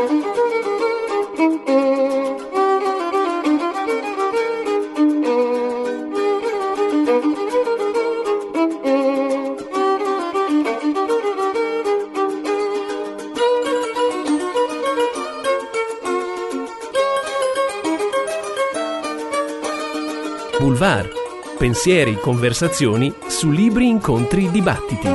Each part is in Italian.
Boulevard. Pensieri, conversazioni su libri, incontri, dibattiti.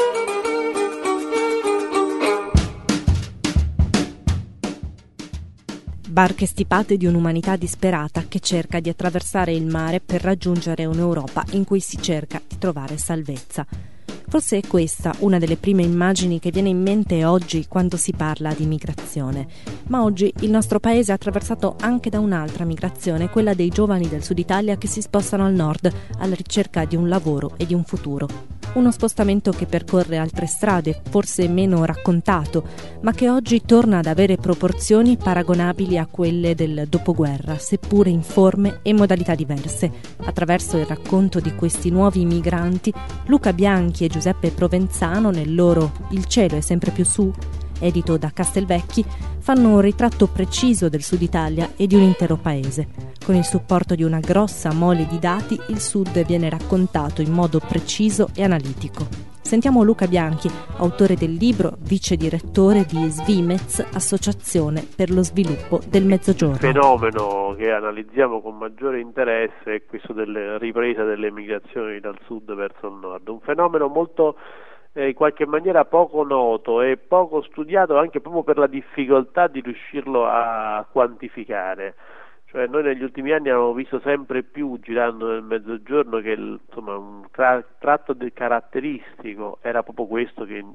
Barche stipate di un'umanità disperata che cerca di attraversare il mare per raggiungere un'Europa in cui si cerca di trovare salvezza. Forse è questa una delle prime immagini che viene in mente oggi quando si parla di migrazione. Ma oggi il nostro paese è attraversato anche da un'altra migrazione, quella dei giovani del sud Italia che si spostano al nord alla ricerca di un lavoro e di un futuro. Uno spostamento che percorre altre strade, forse meno raccontato, ma che oggi torna ad avere proporzioni paragonabili a quelle del dopoguerra, seppure in forme e modalità diverse. Attraverso il racconto di questi nuovi migranti, Luca Bianchi e Giuseppe Provenzano, nel loro Il cielo è sempre più su, edito da Castelvecchi, fanno un ritratto preciso del Sud Italia e di un intero paese. Con il supporto di una grossa mole di dati, il Sud viene raccontato in modo preciso e analitico. Sentiamo Luca Bianchi, autore del libro, vice direttore di Svimez, Associazione per lo sviluppo del Mezzogiorno. Il fenomeno che analizziamo con maggiore interesse è questo delle riprese delle migrazioni dal sud verso il nord, un fenomeno molto in qualche maniera poco noto e poco studiato anche proprio per la difficoltà di riuscirlo a quantificare. Cioè noi negli ultimi anni abbiamo visto sempre più, girando nel Mezzogiorno, che insomma un tratto caratteristico era proprio questo, che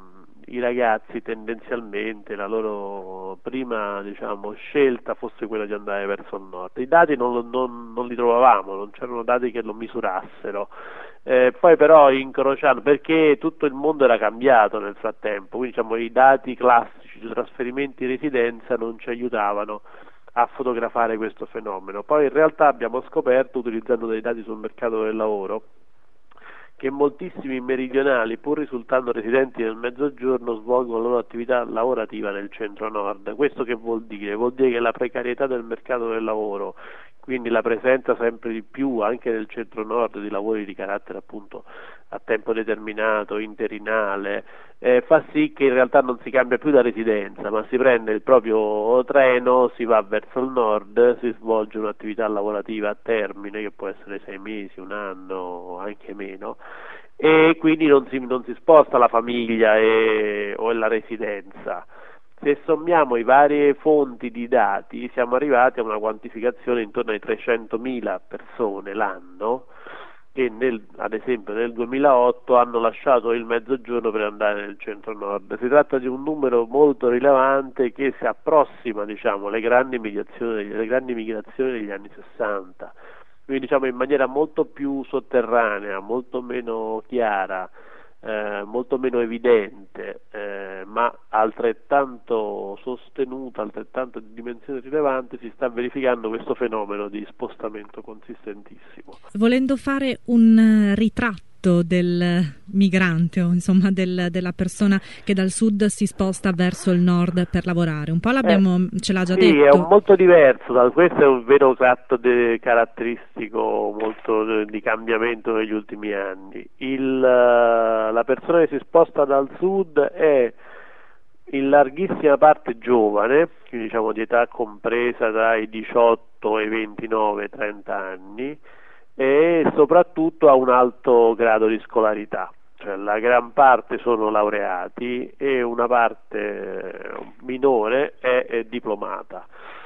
i ragazzi tendenzialmente la loro prima scelta fosse quella di andare verso il nord. I dati non li trovavamo, non c'erano dati che lo misurassero. Poi però incrociando, perché tutto il mondo era cambiato nel frattempo, quindi i dati classici sui trasferimenti di residenza non ci aiutavano a fotografare questo fenomeno. Poi in realtà abbiamo scoperto, utilizzando dei dati sul mercato del lavoro, che moltissimi meridionali, pur risultando residenti nel Mezzogiorno, svolgono la loro attività lavorativa nel centro-nord. Questo che vuol dire? Vuol dire che la precarietà del mercato del lavoro, quindi la presenza sempre di più anche nel centro-nord di lavori di carattere appunto a tempo determinato, interinale, fa sì che in realtà non si cambia più la residenza, ma si prende il proprio treno, si va verso il nord, si svolge un'attività lavorativa a termine, che può essere 6 mesi, un anno, anche meno, e quindi non si sposta la famiglia o la residenza. Se sommiamo i varie fonti di dati siamo arrivati a una quantificazione intorno ai 300.000 persone l'anno che ad esempio nel 2008 hanno lasciato il Mezzogiorno per andare nel centro-nord. Si tratta di un numero molto rilevante che si approssima alle grandi migrazioni degli anni 60, quindi in maniera molto più sotterranea, molto meno chiara, molto meno evidente, ma altrettanto sostenuta, altrettanto di dimensione rilevante, si sta verificando questo fenomeno di spostamento consistentissimo. Volendo fare un ritratto del migrante o insomma della persona che dal sud si sposta verso il nord per lavorare, un po' ce l'ha già detto. Sì, è molto diverso, questo è un vero tratto caratteristico molto di cambiamento negli ultimi anni. La persona che si sposta dal sud è in larghissima parte giovane, quindi di età compresa tra i 18 e i 29-30 anni, e soprattutto ha un alto grado di scolarità, cioè la gran parte sono laureati e una parte minore è diplomata.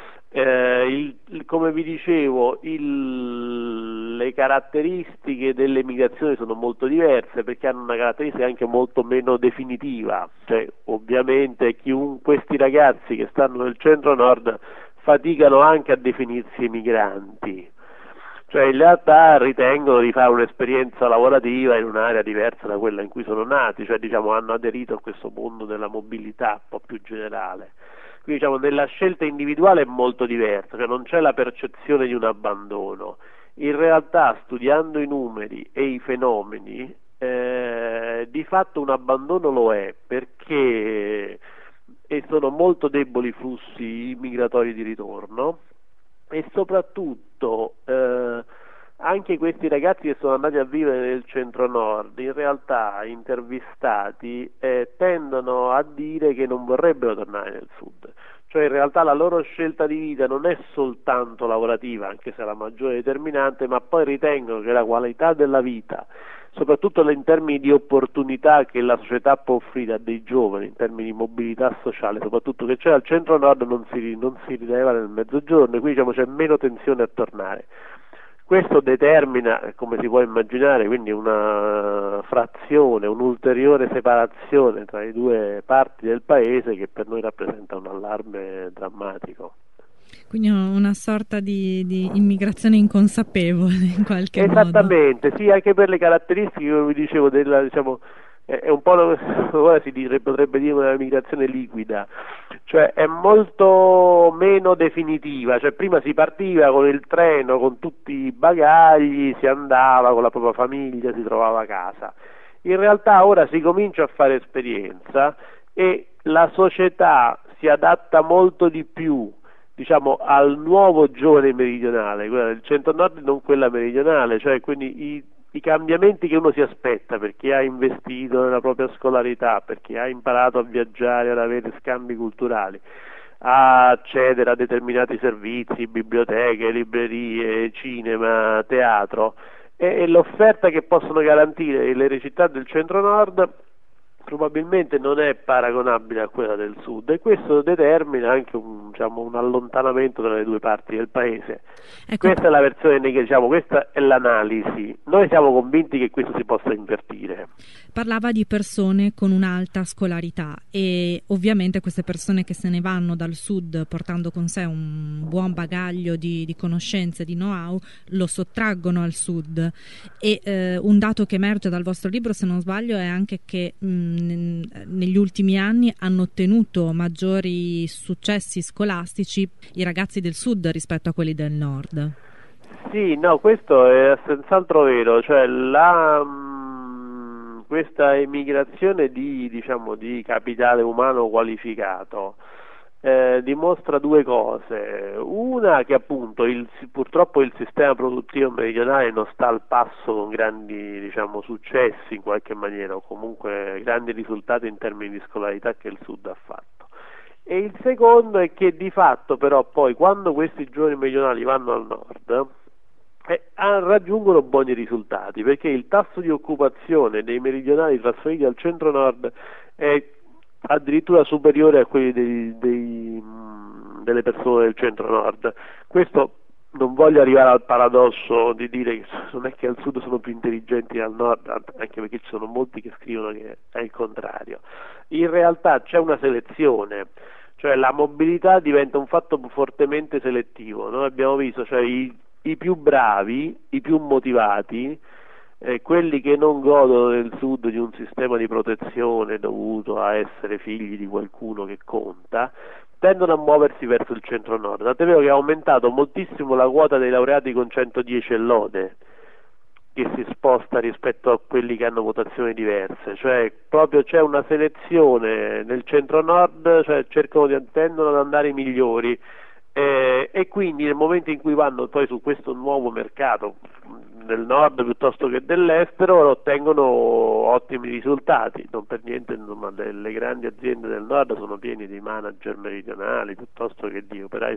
Come vi dicevo, le caratteristiche delle migrazioni sono molto diverse perché hanno una caratteristica anche molto meno definitiva, cioè ovviamente questi ragazzi che stanno nel centro-nord faticano anche a definirsi migranti, cioè in realtà ritengono di fare un'esperienza lavorativa in un'area diversa da quella in cui sono nati, cioè hanno aderito a questo mondo della mobilità un po' più generale. Quindi nella scelta individuale è molto diversa, cioè non c'è la percezione di un abbandono. In realtà, studiando i numeri e i fenomeni, di fatto un abbandono lo è, perché e sono molto deboli i flussi migratori di ritorno, e soprattutto anche questi ragazzi che sono andati a vivere nel centro-nord, in realtà intervistati, tendono a dire che non vorrebbero tornare nel sud. Cioè in realtà la loro scelta di vita non è soltanto lavorativa, anche se è la maggiore determinante, ma poi ritengono che la qualità della vita, soprattutto in termini di opportunità che la società può offrire a dei giovani, in termini di mobilità sociale, soprattutto che c'è al centro-nord, non si rileva nel mezzogiorno, e quindi diciamo c'è meno tensione a tornare. Questo determina, come si può immaginare, quindi una frazione, un'ulteriore separazione tra le due parti del paese, che per noi rappresenta un allarme drammatico. Quindi una sorta di immigrazione inconsapevole in qualche modo. Esattamente, sì, anche per le caratteristiche, come vi dicevo, è un po' ora potrebbe dire una migrazione liquida, cioè è molto meno definitiva. Cioè prima si partiva con il treno, con tutti i bagagli, si andava con la propria famiglia, si trovava a casa. In realtà ora si comincia a fare esperienza e la società si adatta molto di più, diciamo, al nuovo giovane meridionale, quella del centro-nord, non quella meridionale, cioè quindi i cambiamenti che uno si aspetta per chi ha investito nella propria scolarità, per chi ha imparato a viaggiare, ad avere scambi culturali, a accedere a determinati servizi, biblioteche, librerie, cinema, teatro, e l'offerta che possono garantire le città del centro-nord probabilmente non è paragonabile a quella del sud, e questo determina anche un allontanamento tra le due parti del paese. Ecco. Questa è la versione negativa, questa è l'analisi. Noi siamo convinti che questo si possa invertire. Parlava di persone con un'alta scolarità, e ovviamente queste persone che se ne vanno dal sud portando con sé un buon bagaglio di conoscenze, di know-how, lo sottraggono al sud. E un dato che emerge dal vostro libro, se non sbaglio, è anche che negli ultimi anni hanno ottenuto maggiori successi scolastici i ragazzi del sud rispetto a quelli del nord. Sì, no, questo è senz'altro vero, cioè questa emigrazione di capitale umano qualificato dimostra due cose. Una, che appunto purtroppo il sistema produttivo meridionale non sta al passo con grandi successi in qualche maniera, o comunque grandi risultati in termini di scolarità che il sud ha fatto. E il secondo è che di fatto però poi quando questi giovani meridionali vanno al nord raggiungono buoni risultati, perché il tasso di occupazione dei meridionali trasferiti al centro-nord è addirittura superiore a quelli delle persone del centro-nord. Questo, non voglio arrivare al paradosso di dire che non è che al sud sono più intelligenti che al nord, anche perché ci sono molti che scrivono che è il contrario. In realtà c'è una selezione, cioè la mobilità diventa un fatto fortemente selettivo. Noi abbiamo visto, cioè i più bravi, i più motivati, quelli che non godono nel sud di un sistema di protezione dovuto a essere figli di qualcuno che conta, tendono a muoversi verso il centro-nord. Tant'è vero che è aumentato moltissimo la quota dei laureati con 110 e lode, che si sposta rispetto a quelli che hanno votazioni diverse, cioè proprio c'è una selezione nel centro-nord, cioè tendono ad andare i migliori. E quindi nel momento in cui vanno poi su questo nuovo mercato del nord piuttosto che dell'estero, ottengono ottimi risultati. Non per niente, insomma, le grandi aziende del nord sono piene di manager meridionali piuttosto che di operai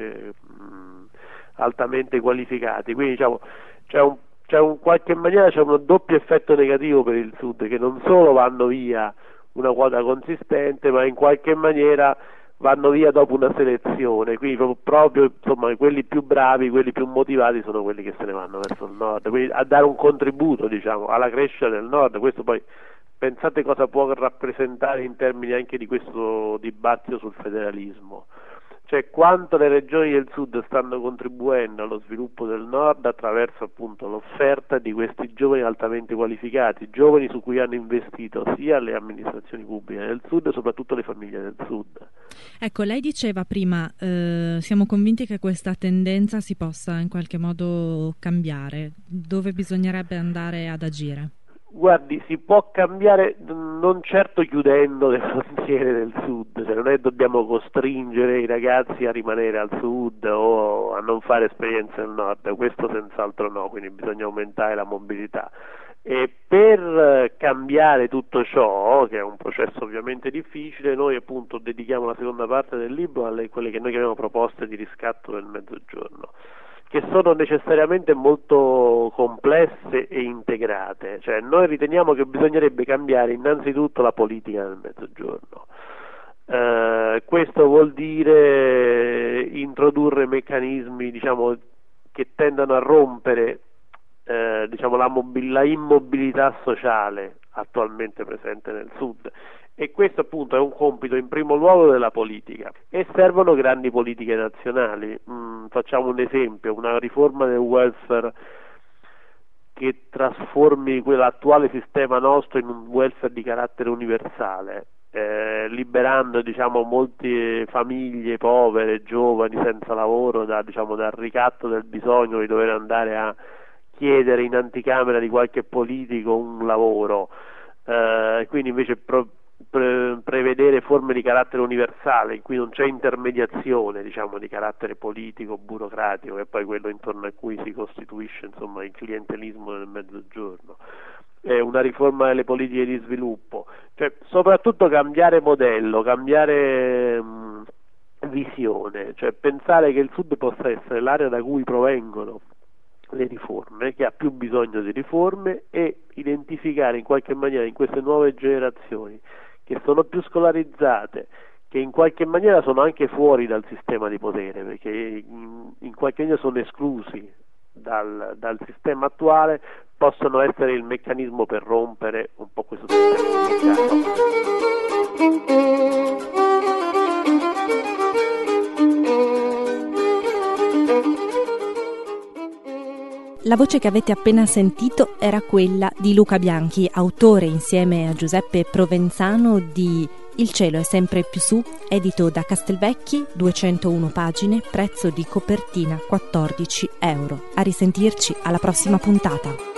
altamente qualificati. Quindi qualche maniera c'è un doppio effetto negativo per il sud, che non solo vanno via una quota consistente, ma in qualche maniera vanno via dopo una selezione. Quindi proprio insomma, quelli più bravi, quelli più motivati sono quelli che se ne vanno verso il nord, quindi a dare un contributo alla crescita del nord. Questo poi, pensate cosa può rappresentare in termini anche di questo dibattito sul federalismo, cioè quanto le regioni del sud stanno contribuendo allo sviluppo del nord attraverso appunto l'offerta di questi giovani altamente qualificati, giovani su cui hanno investito sia le amministrazioni pubbliche del sud e soprattutto le famiglie del sud. Ecco, lei diceva prima, siamo convinti che questa tendenza si possa in qualche modo cambiare. Dove bisognerebbe andare ad agire? Guardi, si può cambiare non certo chiudendo le frontiere del sud, cioè non è dobbiamo costringere i ragazzi a rimanere al sud o a non fare esperienze al nord, questo senz'altro no, quindi bisogna aumentare la mobilità. E per cambiare tutto ciò, che è un processo ovviamente difficile, noi appunto dedichiamo la seconda parte del libro alle quelle che noi chiamiamo proposte di riscatto del Mezzogiorno, che sono necessariamente molto complesse e integrate. Cioè noi riteniamo che bisognerebbe cambiare innanzitutto la politica del Mezzogiorno. Questo vuol dire introdurre meccanismi, diciamo, che tendano a rompere diciamo la immobilità sociale attualmente presente nel sud, e questo appunto è un compito in primo luogo della politica, e servono grandi politiche nazionali. Facciamo un esempio: una riforma del welfare che trasformi quell'attuale sistema nostro in un welfare di carattere universale, liberando, diciamo, molte famiglie povere, giovani, senza lavoro dal ricatto del bisogno di dover andare a chiedere in anticamera di qualche politico un lavoro, quindi invece prevedere forme di carattere universale in cui non c'è intermediazione, diciamo, di carattere politico, burocratico, che è poi quello intorno a cui si costituisce, insomma, il clientelismo del Mezzogiorno. Una riforma delle politiche di sviluppo, cioè soprattutto cambiare modello, cambiare visione, cioè pensare che il sud possa essere l'area da cui provengono le riforme, che ha più bisogno di riforme, e identificare in qualche maniera in queste nuove generazioni che sono più scolarizzate, che in qualche maniera sono anche fuori dal sistema di potere, perché in qualche maniera sono esclusi dal sistema attuale, possono essere il meccanismo per rompere un po' questo sistema. La voce che avete appena sentito era quella di Luca Bianchi, autore insieme a Giuseppe Provenzano di Il cielo è sempre più su, edito da Castelvecchi, 201 pagine, prezzo di copertina €14. A risentirci alla prossima puntata.